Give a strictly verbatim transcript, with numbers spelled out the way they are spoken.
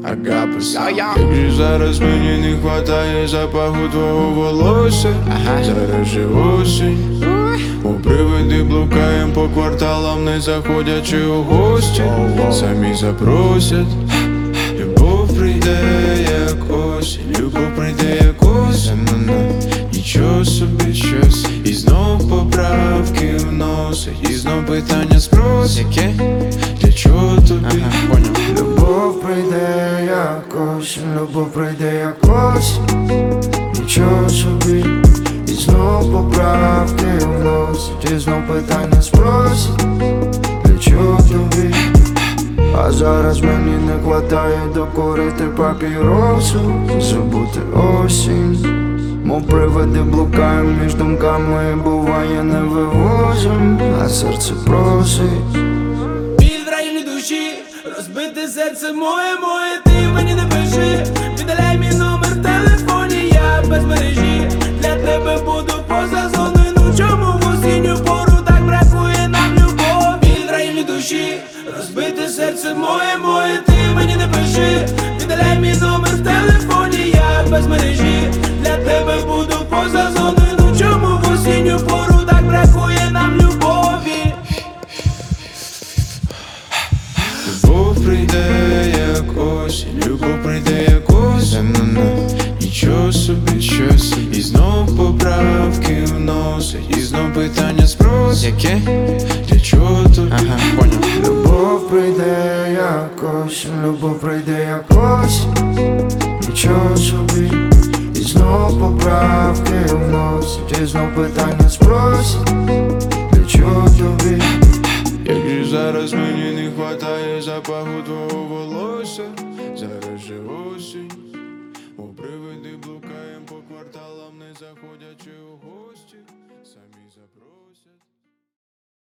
Агапи сам. Як зараз мені не хватає запаху твого волосся. Ага. Зараз же осінь. У привиди блукаєм по кварталам, не заходячи у гості. Самі запросять. Любов прийде як осінь, любов прийде як осінь. Нічого собі щось. І знов поправки вносить. І знов питання спросить. Яке? Для чого тобі? Ага, понял. Любов прийде як осінь, любов прийде як осінь. Нічого собі. І знов поправки вносить. І знов питання спросить. Для чого тобі? А зараз мені не хватає докурити папіросу, забути осінь. Мов привиди блукаєм між думками, буває не вивозим, а серце просить. Біль в районі душі, розбите серце моє, моє, ти мені не пиши. Віддаляй мій номер в телефоні, я без мережі. Для тебе буду поза зоною, ну чому в осінню пору так бракує нам любов? Біль в районі душі, розбите серце моє, моє, ти мені не пиши. Віддаляй мій номер в телефоні, я без мережі. Для тебе буду поза зоною, ну чому в осінню пору так бракує нам любові? Любов прийде як осінь, любов прийде як осінь. Нічого собі щось. І знов поправки вносить. І знов питання спросить. Яке? Для чого тобі? Ага, понял. Любов прийде як осінь, любов прийде як осінь. Нічого собі. І знов поправки вносить. І знов питання спросить. Для чого тобі? Як же зараз мені не хватає запаху твого волосся. Зараз же осінь. У привиди блукаєм по кварталам, не заходячи у гості.